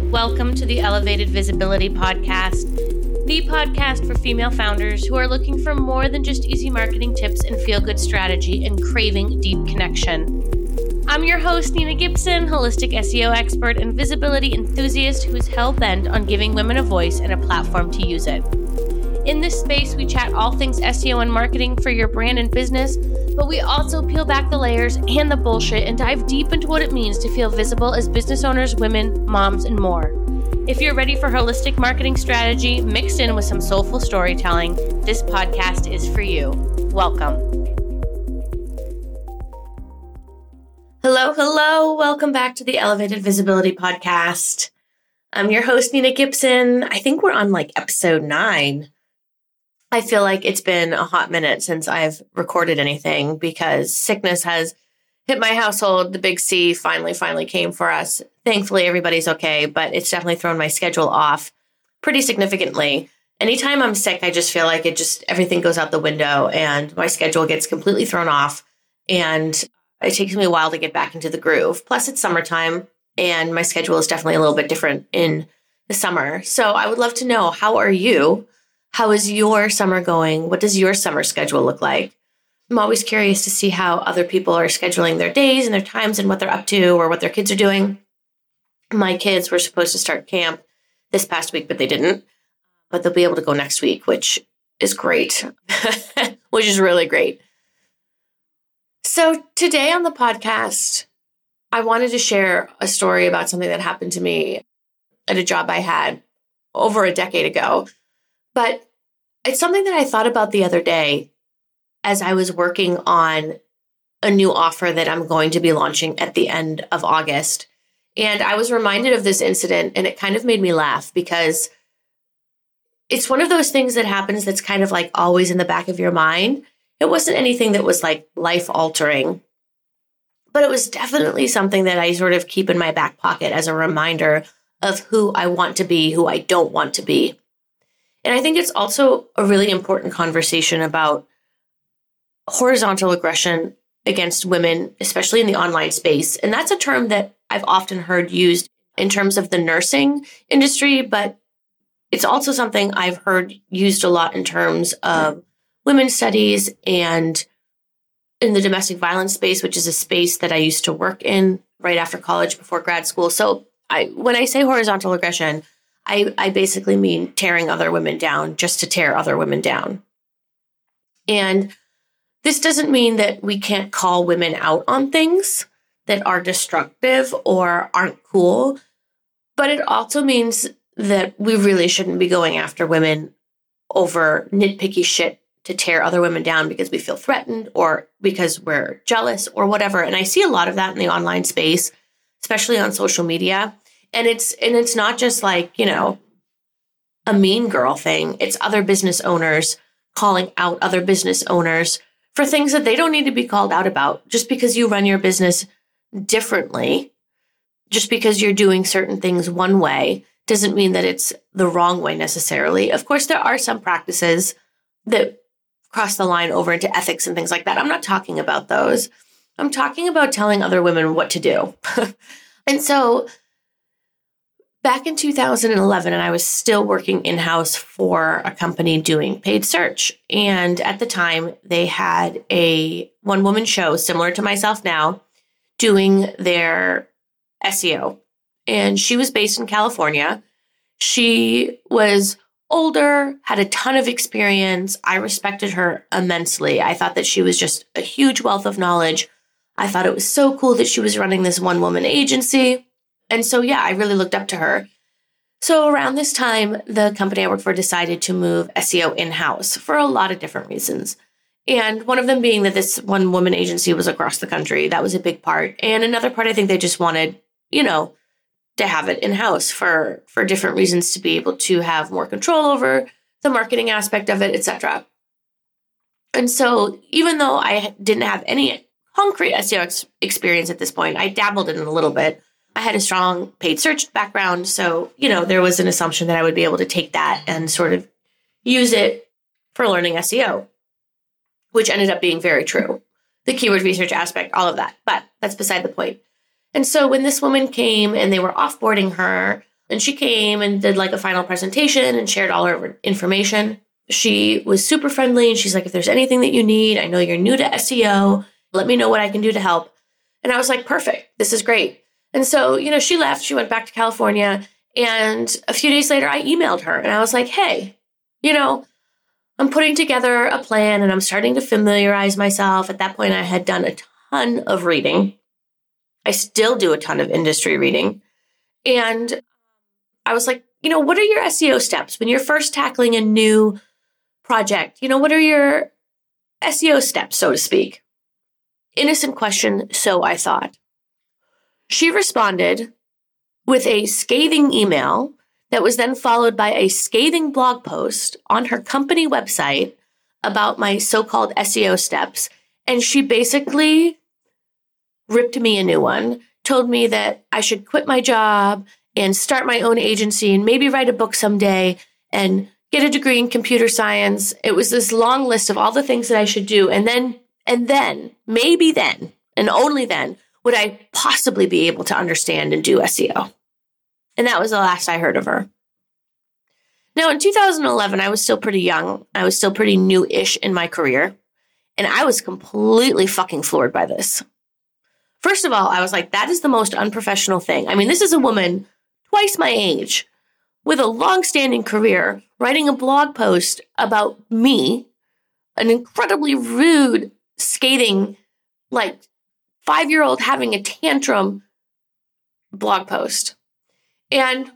Welcome to the Elevated Visibility Podcast, the podcast for female founders who are looking for more than just easy marketing tips and feel-good strategy and craving deep connection. I'm your host, Nina Gibson, holistic SEO expert and visibility enthusiast who is hell-bent on giving women a voice and a platform to use it. In this space, we chat all things SEO and marketing for your brand and business, but we also peel back the layers and the bullshit and dive deep into what it means to feel visible as business owners, women, moms, and more. If you're ready for holistic marketing strategy mixed in with some soulful storytelling, this podcast is for you. Welcome. Hello. Welcome back to the Elevated Visibility Podcast. I'm your host, Nina Gibson. I think we're on episode 9. I feel like it's been a hot minute since I've recorded anything because sickness has hit my household. The big C finally came for us. Thankfully, everybody's okay, but it's definitely thrown my schedule off pretty significantly. Anytime I'm sick, I just feel like everything goes out the window and my schedule gets completely thrown off. And it takes me a while to get back into the groove. Plus, it's summertime and my schedule is definitely a little bit different in the summer. So I would love to know, how are you? How is your summer going? What does your summer schedule look like? I'm always curious to see how other people are scheduling their days and their times and what they're up to or what their kids are doing. My kids were supposed to start camp this past week, but they didn't. But they'll be able to go next week, which is great, which is really great. So today on the podcast, I wanted to share a story about something that happened to me at a job I had over a decade ago. But it's something that I thought about the other day as I was working on a new offer that I'm going to be launching at the end of August. And I was reminded of this incident, and it kind of made me laugh because it's one of those things that happens that's kind of always in the back of your mind. It wasn't anything that was life altering, but it was definitely something that I sort of keep in my back pocket as a reminder of who I want to be, who I don't want to be. And I think it's also a really important conversation about horizontal aggression against women, especially in the online space. And that's a term that I've often heard used in terms of the nursing industry, but it's also something I've heard used a lot in terms of women's studies and in the domestic violence space, which is a space that I used to work in right after college before grad school. So when I say horizontal aggression, I basically mean tearing other women down just to tear other women down. And this doesn't mean that we can't call women out on things that are destructive or aren't cool, but it also means that we really shouldn't be going after women over nitpicky shit to tear other women down because we feel threatened or because we're jealous or whatever. And I see a lot of that in the online space, especially on social media. And it's not just a mean girl thing. It's other business owners calling out other business owners for things that they don't need to be called out about. Just because you run your business differently, just because you're doing certain things one way, doesn't mean that it's the wrong way necessarily. Of course, there are some practices that cross the line over into ethics and things like that. I'm not talking about those. I'm talking about telling other women what to do. And so back in 2011, and I was still working in-house for a company doing paid search. And at the time, they had a one-woman show similar to myself now doing their SEO. And she was based in California. She was older, had a ton of experience. I respected her immensely. I thought that she was just a huge wealth of knowledge. I thought it was so cool that she was running this one-woman agency. And so, yeah, I really looked up to her. So around this time, the company I worked for decided to move SEO in-house for a lot of different reasons. And one of them being that this one-woman agency was across the country. That was a big part. And another part, I think they just wanted, to have it in-house for different reasons, to be able to have more control over the marketing aspect of it, etc. And so even though I didn't have any concrete SEO experience at this point, I dabbled in it a little bit. I had a strong paid search background. So, there was an assumption that I would be able to take that and sort of use it for learning SEO, which ended up being very true. The keyword research aspect, all of that. But that's beside the point. And so when this woman came and they were offboarding her, And she came and did like a final presentation and shared all her information. She was super friendly. And she's like, if there's anything that you need, I know you're new to SEO. Let me know what I can do to help. And I was like, perfect. This is great. And so, she left. She went back to California. And a few days later, I emailed her and I was like, hey, I'm putting together a plan and I'm starting to familiarize myself. At that point, I had done a ton of reading. I still do a ton of industry reading. And I was like, what are your SEO steps when you're first tackling a new project? What are your SEO steps, so to speak? Innocent question, so I thought. She responded with a scathing email that was then followed by a scathing blog post on her company website about my so-called SEO steps. And she basically ripped me a new one, told me that I should quit my job and start my own agency and maybe write a book someday and get a degree in computer science. It was this long list of all the things that I should do. And then, maybe then, and only then, would I possibly be able to understand and do SEO. And that was the last I heard of her. Now, in 2011, I was still pretty young. I was still pretty new-ish in my career. And I was completely fucking floored by this. First of all, I was like, that is the most unprofessional thing. I mean, this is a woman twice my age with a long-standing career writing a blog post about me, an incredibly rude, scathing, 5-year-old having a tantrum blog post. And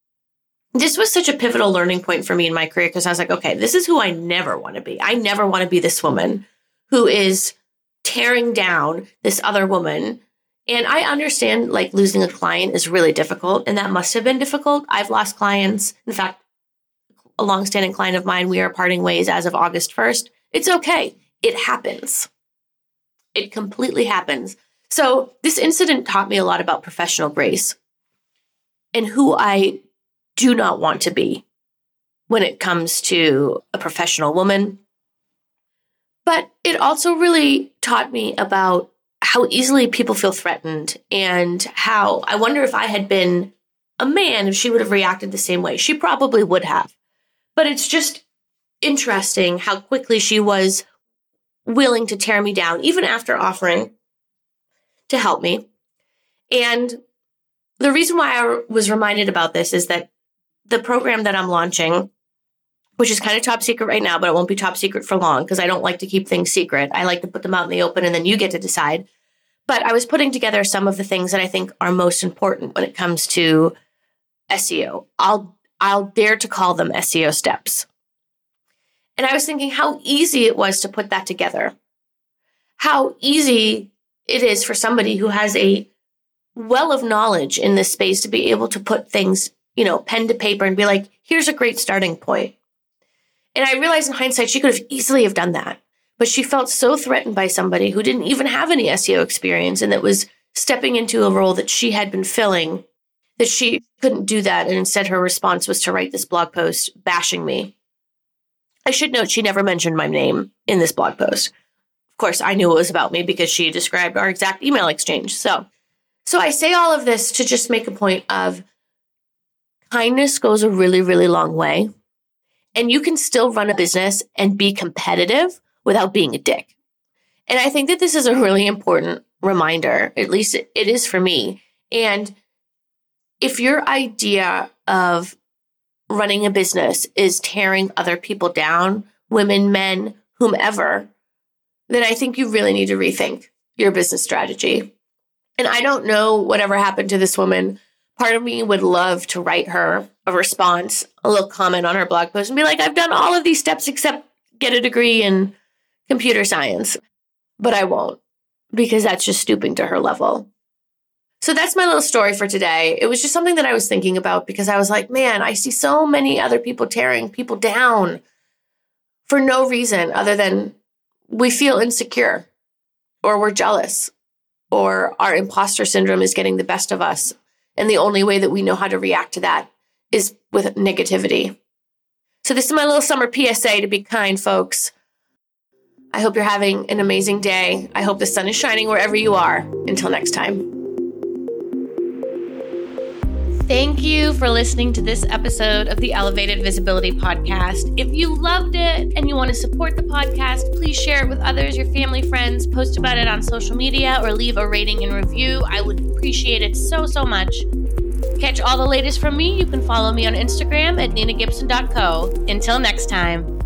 this was such a pivotal learning point for me in my career because I was like, okay, this is who I never want to be. I never want to be this woman who is tearing down this other woman. And I understand losing a client is really difficult, and that must have been difficult. I've lost clients. In fact, a longstanding client of mine, we are parting ways as of August 1st. It's okay. It happens. It completely happens. So this incident taught me a lot about professional grace and who I do not want to be when it comes to a professional woman. But it also really taught me about how easily people feel threatened and how I wonder if I had been a man, if she would have reacted the same way. She probably would have. But it's just interesting how quickly she was willing to tear me down, even after offering to help me. And the reason why I was reminded about this is that the program that I'm launching, which is kind of top secret right now, but it won't be top secret for long because I don't like to keep things secret. I like to put them out in the open and then you get to decide. But I was putting together some of the things that I think are most important when it comes to SEO. I'll dare to call them SEO steps. And I was thinking how easy it was to put that together. How easy it is for somebody who has a well of knowledge in this space to be able to put things, pen to paper and be like, here's a great starting point. And I realized in hindsight, she could have easily have done that. But she felt so threatened by somebody who didn't even have any SEO experience and that was stepping into a role that she had been filling, that she couldn't do that. And instead, her response was to write this blog post bashing me. I should note she never mentioned my name in this blog post. Of course, I knew it was about me because she described our exact email exchange. So I say all of this to just make a point of kindness goes a really, really long way. And you can still run a business and be competitive without being a dick. And I think that this is a really important reminder, at least it is for me. And if your idea of running a business is tearing other people down, women, men, whomever, then I think you really need to rethink your business strategy. And I don't know whatever happened to this woman. Part of me would love to write her a response, a little comment on her blog post and be like, I've done all of these steps except get a degree in computer science. But I won't because that's just stooping to her level. So that's my little story for today. It was just something that I was thinking about because I was like, man, I see so many other people tearing people down for no reason other than we feel insecure or we're jealous or our imposter syndrome is getting the best of us. And the only way that we know how to react to that is with negativity. So this is my little summer PSA to be kind, folks. I hope you're having an amazing day. I hope the sun is shining wherever you are. Until next time. Thank you for listening to this episode of the Elevated Visibility Podcast. If you loved it and you want to support the podcast, please share it with others, your family, friends, post about it on social media, or leave a rating and review. I would appreciate it so, so much. Catch all the latest from me. You can follow me on Instagram at ninagibson.co. Until next time.